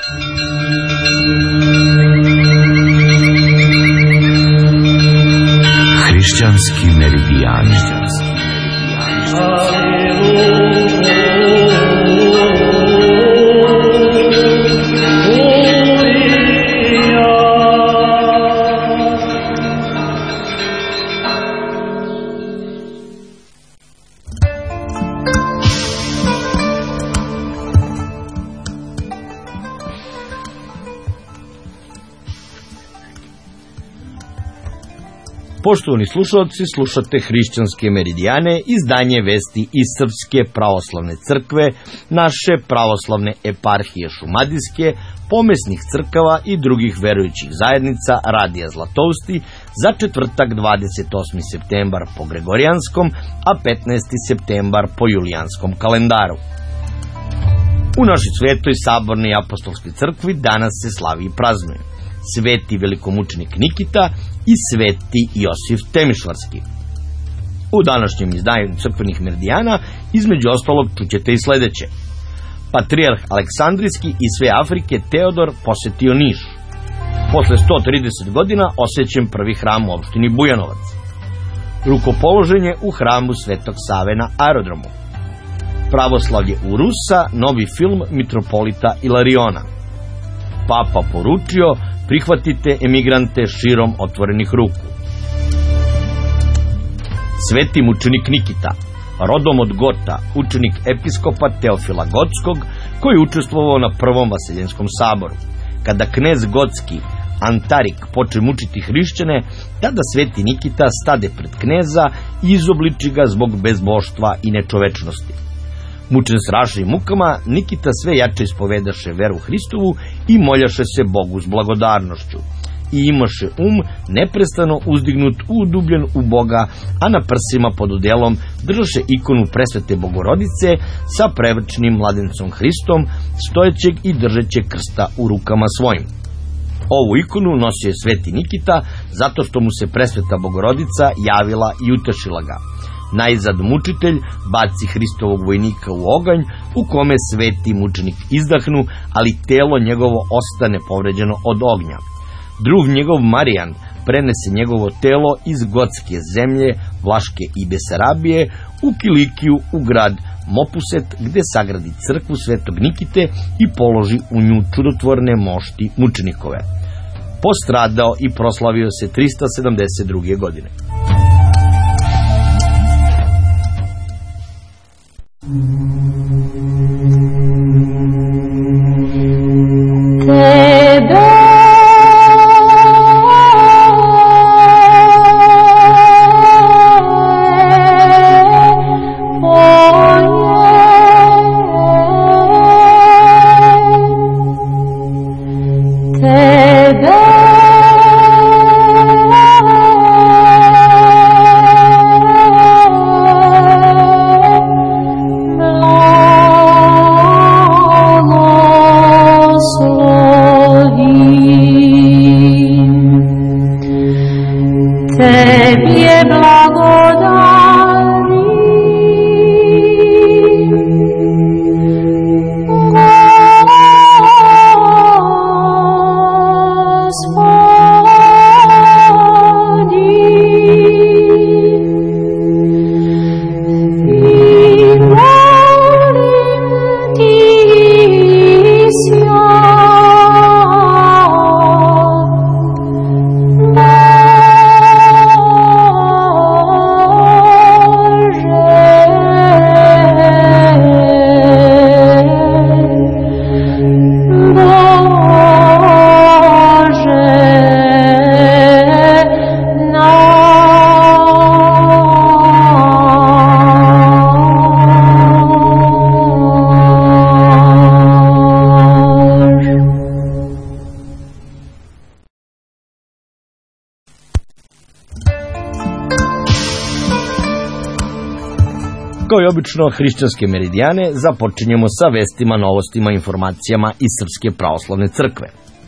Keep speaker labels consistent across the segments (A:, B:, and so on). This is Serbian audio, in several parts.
A: Hrišćanski meridijani.
B: Poštovani slušalci, slušate Hrišćanske meridijane, izdanje vesti iz Srpske pravoslavne crkve, naše pravoslavne eparhije šumadijske, pomesnih crkava i drugih verujućih zajednica Radija Zlatousti za četvrtak 28. septembar po Gregorijanskom, a 15. septembar po Julijanskom kalendaru. U našoj svetoj sabornoj apostolskoj crkvi danas se slavi i praznuje sveti velikomučenik Nikita i sveti Josif Temišvarski. U današnjem izdanju crkvenih meridijana između ostalog čućete i sledeće. Patrijarh Aleksandrijski i sve Afrike Teodor posetio Niš. Posle 130 godina osvećen prvi hram u opštini Bujanovac. Rukopoloženje u hramu Svetog Save na aerodromu. Pravoslavlje u Rusa, novi film mitropolita Ilariona. Papa poručio: prihvatite emigrante širom otvorenih ruku. Sveti mučenik Nikita, rodom od Gota, učenik episkopa Teofila Gotskog, koji je učestvovao na prvom Vaseljenskom saboru. Kada knez Gotski Antarik poče mučiti hrišćane, tada sveti Nikita stade pred kneza i izobliči ga zbog bezboštva i nečovečnosti. Mučen strašnim mukama, Nikita sve jače ispovedaše veru Hristovu i moljaše se Bogu s blagodarnošću. I imaše neprestano uzdignut, udubljen u Boga, a na prsima pod odelom držaše ikonu presvete Bogorodice sa prevrčnim mladencom Hristom, stojećeg i držećeg krsta u rukama svojim. Ovu ikonu nosio je sveti Nikita zato što mu se presveta Bogorodica javila i utešila ga. Najzad mučitelj baci Hristovog vojnika u oganj, u kome sveti mučenik izdahnu, ali telo njegovo ostane povređeno od ognja. Drug njegov Marijan prenese njegovo telo iz Gotske zemlje, Vlaške i Besarabije u Kilikiju, u grad Mopuset, gde sagradi crkvu svetog Nikite i položi u nju čudotvorne mošti mučenikove. Postradao i proslavio se 372. godine. Kao i obično, hrišćanske meridijane započinjemo sa vestima, novostima, informacijama iz Srpske pravoslavne crkve.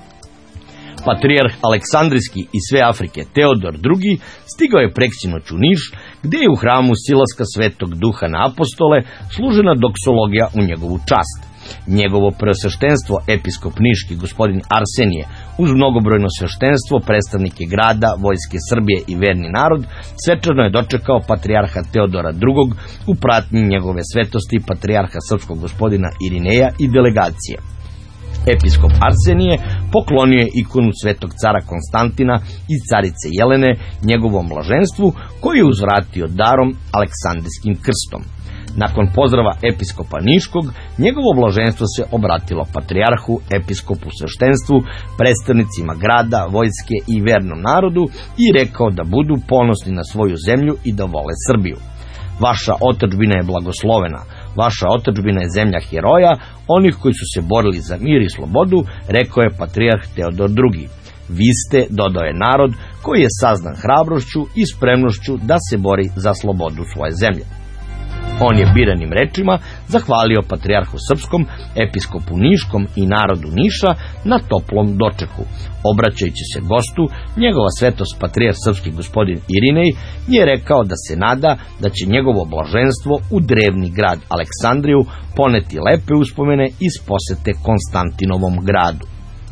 B: Patrijarh Aleksandrijski i sve Afrike Teodor II stigao je preksinoć u Niš, gde je u hramu silaska Svetog Duha na apostole služena doksologija u njegovu čast. Njegovo preosveštenstvo, episkop niški gospodin Arsenije, uz mnogobrojno sveštenstvo, predstavnike grada, vojske Srbije i verni narod, svečano je dočekao patrijarha Teodora II u pratnji njegove svetosti patrijarha srpskog gospodina Irineja i delegacije. Episkop Arsenije poklonio je ikonu svetog cara Konstantina i carice Jelene njegovom blaženstvu, koji je uzvratio darom Aleksandrijskim krstom. Nakon pozdrava episkopa niškog, njegovo blaženstvo se obratilo patrijarhu, episkopu sveštenstvu, predstavnicima grada, vojske i vernom narodu i rekao da budu ponosni na svoju zemlju i da vole Srbiju. Vaša otadžbina je blagoslovena, vaša otadžbina je zemlja heroja, onih koji su se borili za mir i slobodu, rekao je patrijarh Teodor II. Vi ste, dodao je, narod koji je saznan hrabrošću i spremnošću da se bori za slobodu svoje zemlje. On je biranim rečima zahvalio patrijarhu srpskom, episkopu niškom i narodu Niša na toplom dočeku. Obraćajući se gostu, njegova svetost patrijarh srpski gospodin Irinej je rekao da se nada da će njegovo blaženstvo u drevni grad Aleksandriju poneti lepe uspomene iz posete Konstantinovom gradu.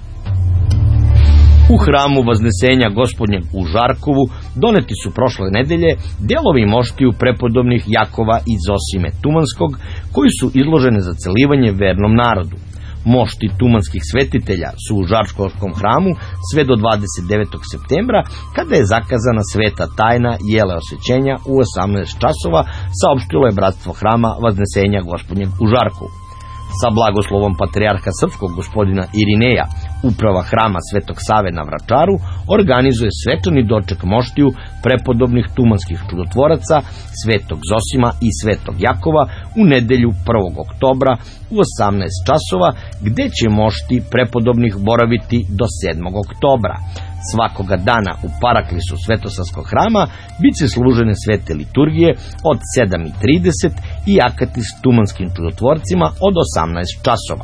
B: U hramu Vaznesenja Gospodnjeg u Žarkovu doneti su prošle nedelje delovi moštiju prepodobnih Jakova i Zosime Tumanskog, koji su izložene za celivanje vernom narodu. Mošti tumanskih svetitelja su u Žarkovskom hramu sve do 29. septembra, kada je zakazana sveta tajna jele osvećenja u 18 časova, saopštilo je bratstvo hrama Vaznesenja Gospodnjeg u Žarkovu. Sa blagoslovom patrijarha srpskog gospodina Irineja, uprava hrama Svetog Save na Vračaru organizuje svečani doček moštiju prepodobnih tumanskih čudotvoraca, Svetog Zosima i Svetog Jakova u nedelju 1. oktobra u 18 časova, gde će mošti prepodobnih boraviti do 7. oktobra. Svakoga dana u paraklisu Svetosavskog hrama bit će služene svete liturgije od 7:30 i akati s tumanskim čudotvorcima od 18 časova.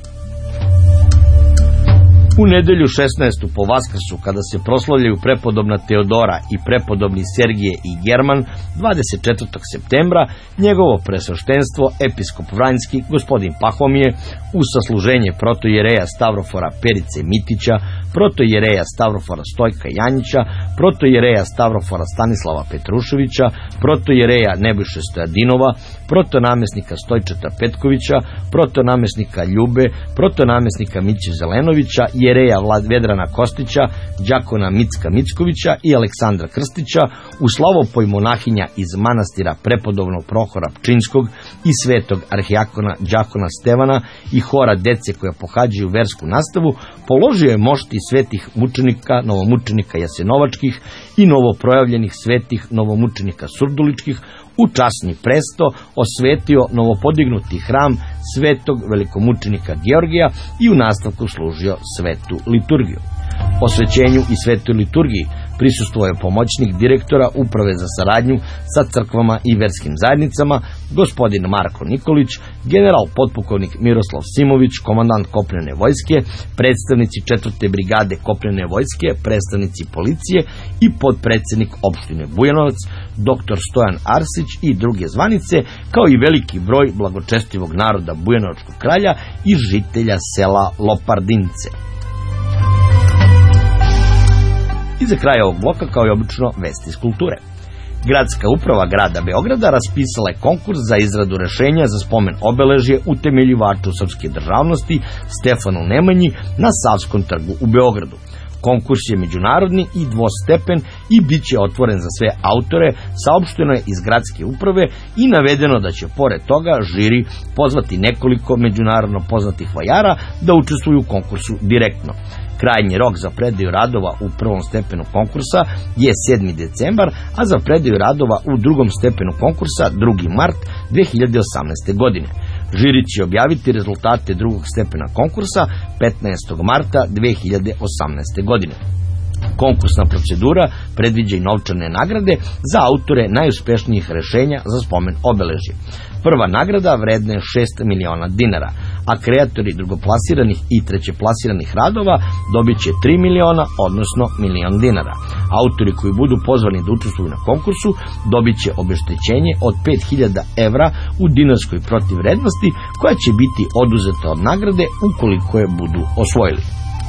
B: U nedelju 16. po Vaskrsu, kada se proslavljaju prepodobna Teodora i prepodobni Sergije i German, 24. septembra, njegovo presveštenstvo, episkop Vranjski, gospodin Pahomije, uz sasluženje protojereja Stavrofora Perice Mitića, protojereja Stavrofora Stojka Janjića, protojereja Stavrofora Stanislava Petruševića, protojereja Nebojše Stojadinova, protonamesnika Stojčeta Petkovića, protonamesnika Ljube, protonamesnika Miće Zelenovića, jereja Vedrana Kostića, đakona Micka Mickovića i Aleksandra Krstića, u slavopoj monahinja iz manastira prepodobnog Prohora Pčinjskog i svetog arhijakona đakona Stevana i hora dece koja pohađaju versku nastavu, položio je mošti svetih mučenika, novomučenika Jasenovačkih i novoprojavljenih svetih novomučenika Surduličkih, u časni presto osvetio novopodignuti hram svetog velikomučenika Georgija i u nastavku služio svetu liturgiju. Osvećenju i svetoj liturgiji prisustvovao je pomoćnik direktora Uprave za saradnju sa crkvama i verskim zajednicama, gospodin Marko Nikolić, general potpukovnik Miroslav Simović, komandant kopnene vojske, predstavnici 4. brigade kopnene vojske, predstavnici policije i podpredsednik opštine Bujanovac, dr. Stojan Arsić i druge zvanice, kao i veliki broj blagočestivog naroda Bujanovačkog kralja i žitelja sela Lopardince. I za kraj ovog bloka, kao i obično, vesti iz kulture. Gradska uprava grada Beograda raspisala je konkurs za izradu rešenja za spomen obeležje utemeljivaču srpske državnosti Stefanu Nemanji na Savskom trgu u Beogradu. Konkurs je međunarodni i dvostepen i bit će otvoren za sve autore, saopšteno je iz gradske uprave i navedeno da će pored toga žiri pozvati nekoliko međunarodno poznatih vajara da učestvuju u konkursu direktno. Krajnji rok za predaju radova u prvom stepenu konkursa je 7. decembar, a za predaju radova u drugom stepenu konkursa 2. mart 2018. godine. Žiri će objaviti rezultate drugog stepena konkursa 15. marta 2018. godine. Konkursna procedura predviđa i novčane nagrade za autore najuspešnijih rešenja za spomen obeležje. Prva nagrada vredna je 6 miliona dinara, a kreatori drugoplasiranih i trećeplasiranih radova dobit će 3 miliona, odnosno milion dinara. Autori koji budu pozvani da učestvuju na konkursu dobit će obeštećenje od 5000 evra u dinarskoj protivvrednosti, koja će biti oduzeta od nagrade ukoliko je budu osvojili.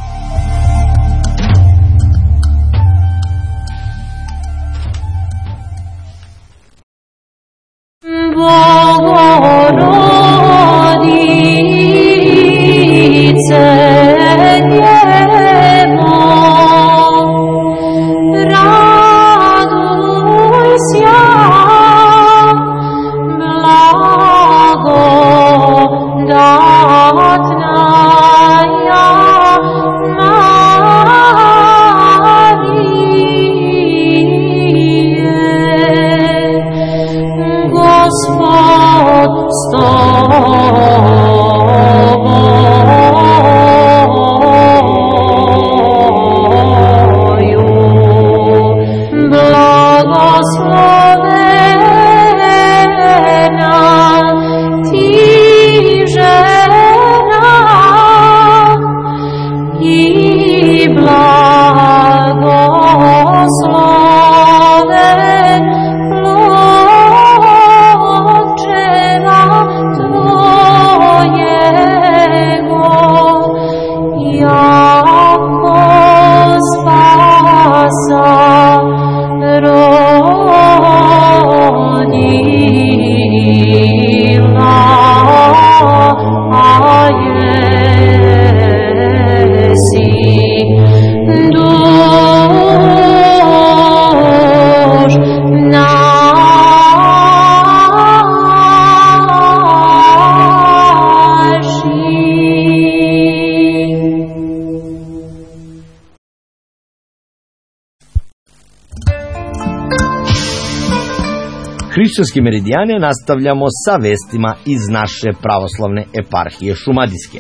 B: Hrišćanski meridijane nastavljamo sa vestima iz naše pravoslavne eparhije Šumadijske.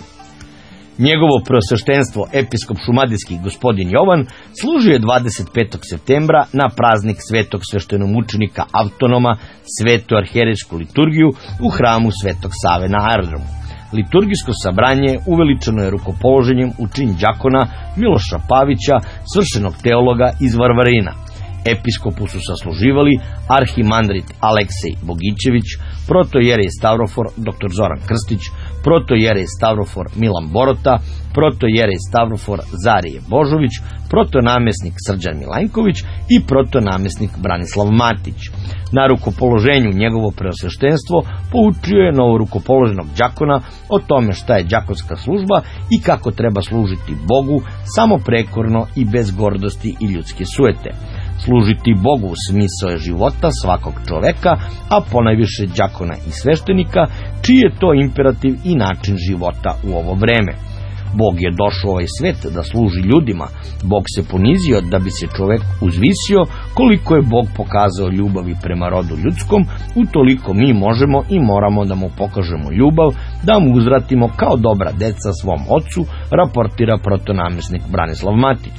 B: Njegovo preosveštenstvo episkop šumadijski gospodin Jovan služio je 25. septembra na praznik svetog sveštenomučenika Avtonoma svetu arhijerejsku liturgiju u hramu Svetog Save na aerodromu. Liturgijsko sabranje uveličano je rukopoloženjem u čin đakona Miloša Pavića, svršenog teologa iz Varvarina. Episkopu su sasluživali arhimandrit Aleksej Bogićević, protojerej Stavrofor dr. Zoran Krstić, protojerej Stavrofor Milan Borota, protojerej Stavrofor Zarije Božović, protonamesnik Srđan Milanjković i protonamesnik Branislav Matić. Na rukopoloženju njegovo preosveštenstvo poučio je novorukopoloženog đakona o tome šta je đakonska služba i kako treba služiti Bogu samoprekorno i bez gordosti i ljudske sujete. Služiti Bogu u smisao je života svakog čoveka, a ponajviše đakona i sveštenika, čiji je to imperativ i način života u ovo vreme. Bog je došao u ovaj svet da služi ljudima. Bog se ponizio da bi se čovek uzvisio. Koliko je Bog pokazao ljubavi prema rodu ljudskom, utoliko mi možemo i moramo da mu pokažemo ljubav, da mu uzvratimo kao dobra deca svom ocu, raportira protonamesnik Branislav Matić.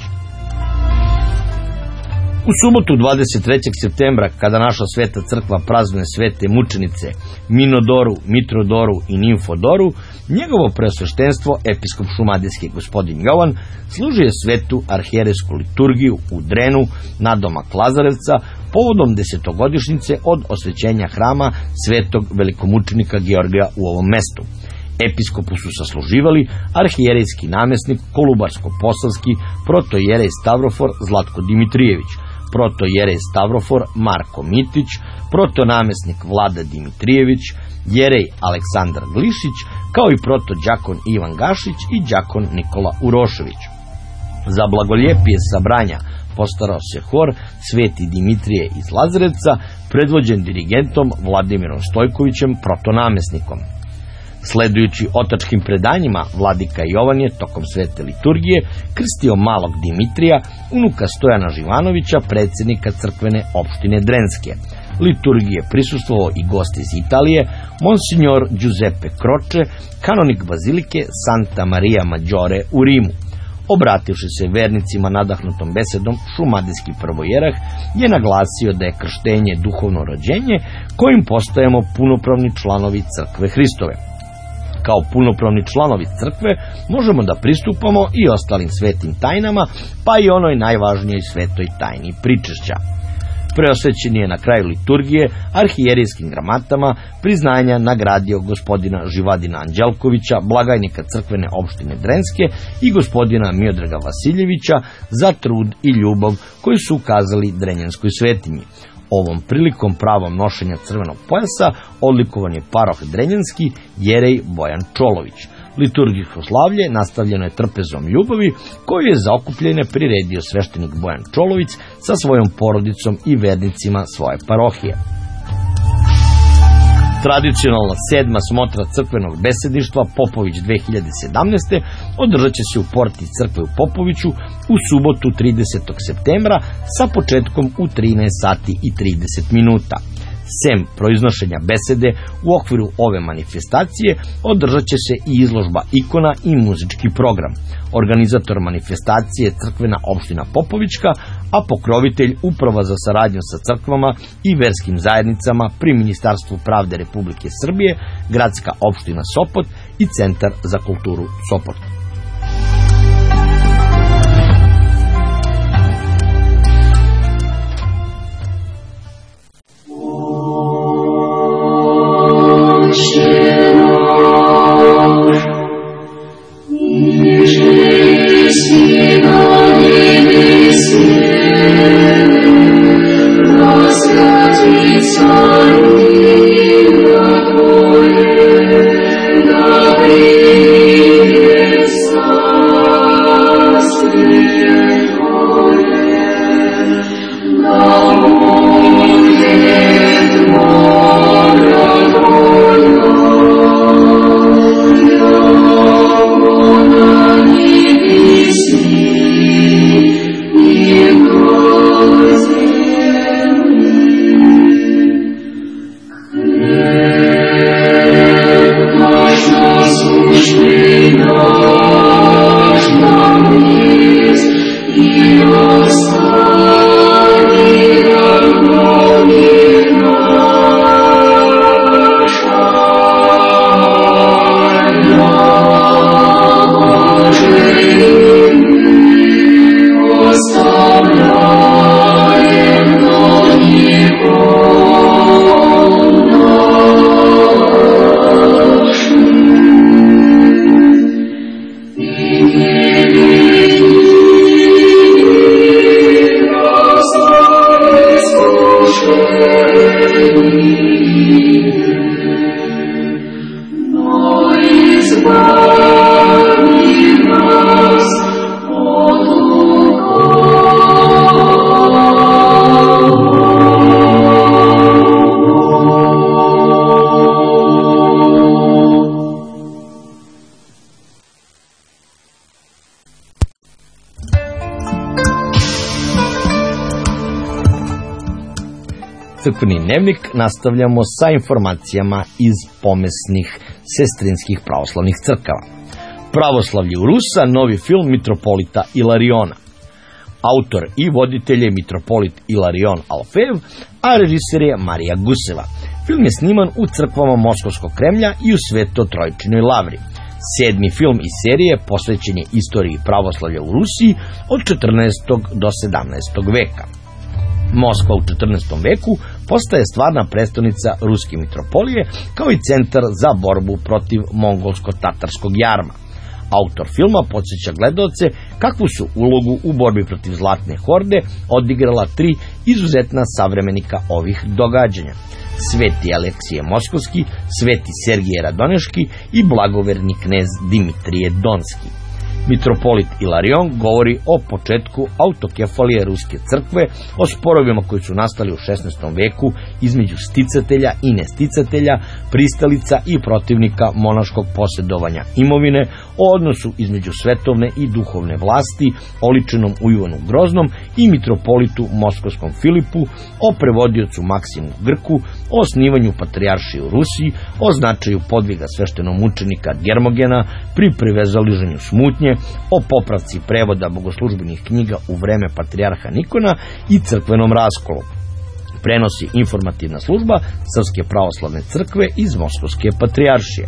B: U subotu 23. septembra, kada naša sveta crkva praznuje svete mučenice Minodoru, Mitrodoru i Nimfodoru, njegovo preosveštenstvo, episkop šumadijski gospodin Jovan, služio je svetu arhijerejsku liturgiju u Drenu, nadomak Lazarevca, povodom 10-godišnjice od osvećenja hrama svetog velikomučenika Georgija u ovom mestu. Episkopu su sasluživali arhijerejski namesnik Kolubarsko-Posavski protojerej Stavrofor Zlatko Dimitrijević, protojerej Stavrofor Marko Mitić, protonamesnik Vlada Dimitrijević, jerej Aleksandar Glišić, kao i protođakon Ivan Gašić i đakon Nikola Urošević. Za blagoljepije sabranja postarao se hor Sveti Dimitrije iz Lazarevca, predvođen dirigentom Vladimirom Stojkovićem, protonamesnikom. Sledujući otačkim predanjima, vladika Jovan je tokom svete liturgije krstio malog Dimitrija, unuka Stojana Živanovića, predsjednika crkvene opštine Drenske. Liturgije prisustvovao i gost iz Italije, monsignor Giuseppe Croce, kanonik bazilike Santa Maria Maggiore u Rimu. Obrativši se vernicima nadahnutom besedom, šumadijski prvojerah je naglasio da je krštenje duhovno rođenje kojim postajemo punopravni članovi crkve Hristove. Kao punopravni članovi crkve možemo da pristupamo i ostalim svetim tajnama, pa i onoj najvažnijoj svetoj tajni pričešća. Preosvećen je na kraju liturgije arhijerijskim gramatama priznanja nagradio gospodina Živadina Anđelkovića, blagajnika crkvene opštine Drenske, i gospodina Miodraga Vasiljevića za trud i ljubav koji su ukazali drenjanskoj svetinji. Ovom prilikom pravom nošenja crvenog pojasa odlikovan je paroh drenjanski jerej Bojan Čolović. Liturgijsko slavlje nastavljeno je trpezom ljubavi koju je za okupljene priredio sveštenik Bojan Čolović sa svojom porodicom i vernicima svoje parohije. Tradicionalna 7. smotra crkvenog besedništva Popović 2017. održat će se u porti crkve u Popoviću u subotu 30. septembra sa početkom u 13 sati i 30 minuta. Sem proiznošenja besede, u okviru ove manifestacije održat će se i izložba ikona i muzički program. Organizator manifestacije je crkvena opština Popovićka, a pokrovitelj Uprava za saradnju sa crkvama i verskim zajednicama pri Ministarstvu pravde Republike Srbije, Gradska opština Sopot i Centar za kulturu Sopot. Crkveni dnevnik nastavljamo sa informacijama iz pomesnih sestrinskih pravoslavnih crkava. Pravoslavlje u Rusa, novi film mitropolita Ilariona. Autor i voditelj je mitropolit Ilarion Alfejev, a režiser je Marija Guseva. Film je sniman u crkvama Moskovskog Kremlja i u Sveto-Trojčinoj lavri. 7. film iz serije posvećen je istoriji pravoslavlja u Rusiji od 14. do 17. veka. Moskva u 14. veku postaje stvarna prestonica ruske mitropolije, kao i centar za borbu protiv mongolsko-tatarskog jarma. Autor filma podsjeća gledaoce kakvu su ulogu u borbi protiv Zlatne horde odigrala 3 izuzetna savremenika ovih događanja: Sveti Aleksije Moskovski, Sveti Sergije Radoneški i blagoverni knez Dimitrije Donski. Mitropolit Ilarion govori o početku autokefalije ruske crkve, o sporovima koji su nastali u 16. veku između sticatelja i nesticatelja, pristalica i protivnika monaškog posjedovanja imovine, o odnosu između svetovne i duhovne vlasti, oličenom u Ivanu Groznom i mitropolitu Moskovskom Filipu, o prevodiocu Maksimu Grku, o osnivanju patrijaršije u Rusiji, o značaju podviga sveštenomučenika Germogena pri privezaliženju smutnje, o popravci prevoda bogoslužbenih knjiga u vreme patrijarha Nikona i crkvenom raskolu. Prenosi informativna služba Srpske pravoslavne crkve iz Moskovske patrijaršije.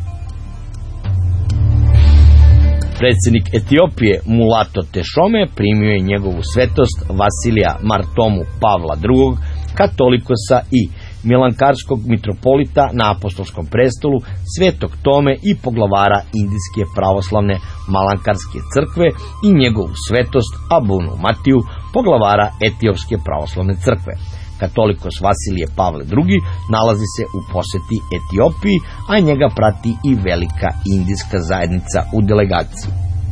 B: Predsjednik Etiopije Mulato Tešome primio je njegovu svetost Vasilija Martomu Pavla II, katolikosa i milankarskog mitropolita na apostolskom prestolu, Svetog Tome i poglavara Indijske pravoslavne malankarske crkve i njegovu svetost Abunu Matiju, poglavara Etiopske pravoslavne crkve. Katolikos Vasilije Pavle II nalazi se u poseti Etiopiji, a njega prati i velika indijska zajednica u delegaciji.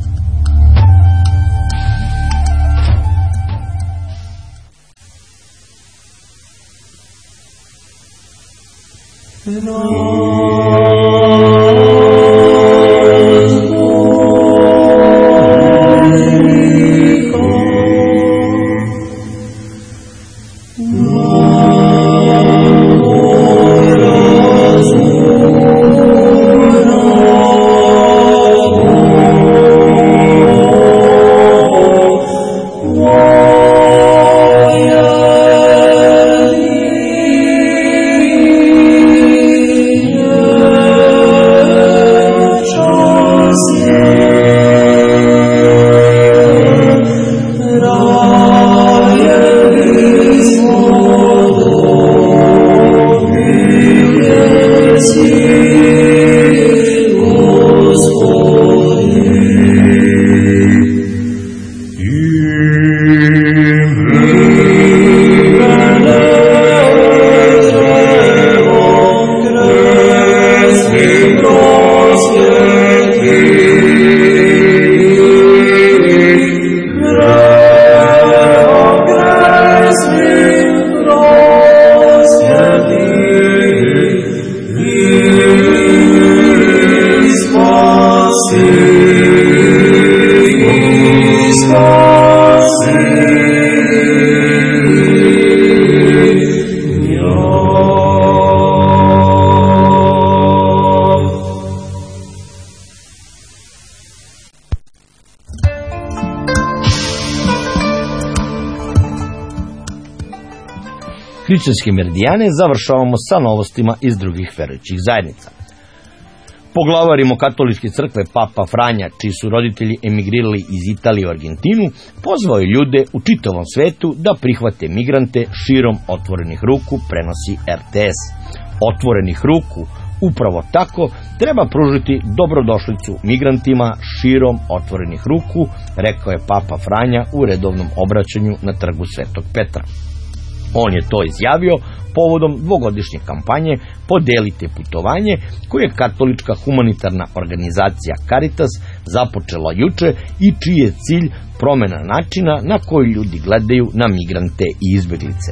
B: Hrišćanske meridijane završavamo sa novostima iz drugih verujućih zajednica. Poglavar Rimokatoličke crkve Papa Franja, čiji su roditelji emigrirali iz Italije u Argentinu, pozvao je ljude u čitavom svetu da prihvate migrante širom otvorenih ruku, prenosi RTS. Otvorenih ruku, upravo tako, treba pružiti dobrodošlicu migrantima širom otvorenih ruku, rekao je Papa Franja u redovnom obraćanju na trgu Svetog Petra. On je to izjavio povodom dvogodišnje kampanje Podelite putovanje, koju je katolička humanitarna organizacija Caritas započela juče i čiji je cilj promjena načina na koji ljudi gledaju na migrante i izbjeglice.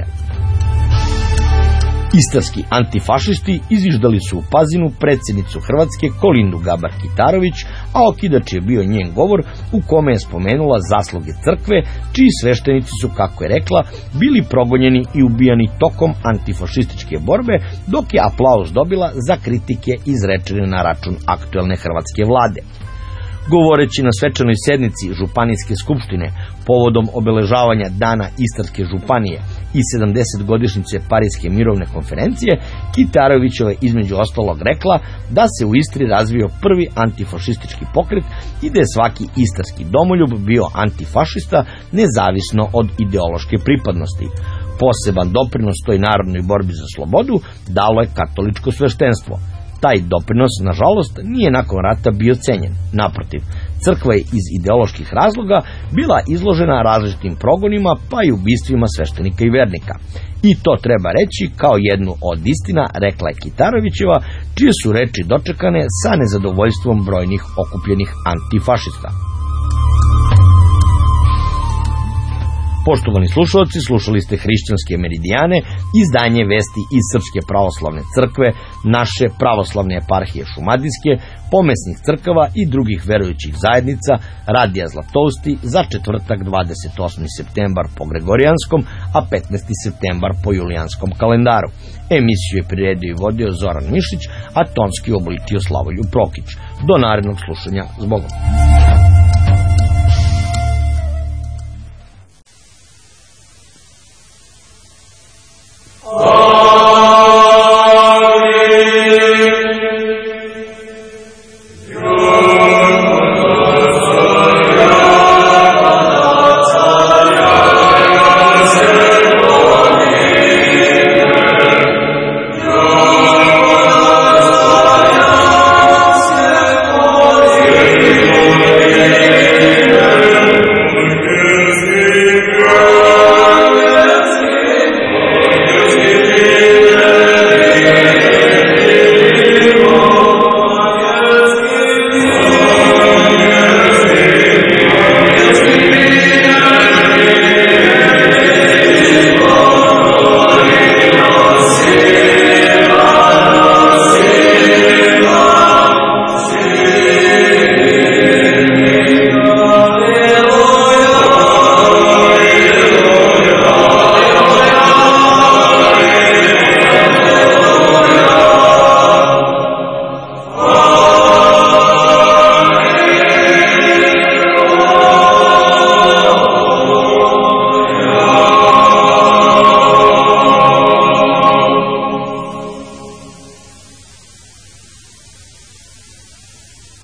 B: Istarski antifašisti izviždali su u Pazinu predsjednicu Hrvatske Kolindu Grabar-Kitarović, a okidač je bio njen govor u kome je spomenula zasluge crkve, čiji sveštenici su, kako je rekla, bili progonjeni i ubijani tokom antifašističke borbe, dok je aplauz dobila za kritike izrečene na račun aktuelne hrvatske vlade. Govoreći na svečanoj sednici Županijske skupštine povodom obeležavanja Dana Istarske županije i 70-godišnjice Pariske mirovne konferencije, Kitarovićeva je između ostalog rekla da se u Istri razvio prvi antifašistički pokret i da je svaki istarski domoljub bio antifašista nezavisno od ideološke pripadnosti. Poseban doprinos toj narodnoj borbi za slobodu dalo je katoličko sveštenstvo. Taj doprinos, nažalost, nije nakon rata bio cenjen. Naprotiv, crkva je iz ideoloških razloga bila izložena različitim progonima, pa i ubistvima sveštenika i vernika. I to treba reći kao jednu od istina, rekla je Kitarovićeva, čije su reči dočekane sa nezadovoljstvom brojnih okupljenih antifašista. Poštovani slušalci, slušali ste Hrišćanske meridijane, izdanje vesti iz Srpske pravoslavne crkve, naše pravoslavne eparhije Šumadijske, pomesnih crkava i drugih verujućih zajednica Radija Zlatousti za četvrtak 28. septembar po Gregorijanskom, a 15. septembar po Julijanskom kalendaru. Emisiju je priredio i vodio Zoran Mišić, a tonski obličio Slavoljub Prokić. Do narednog slušanja, zbogom.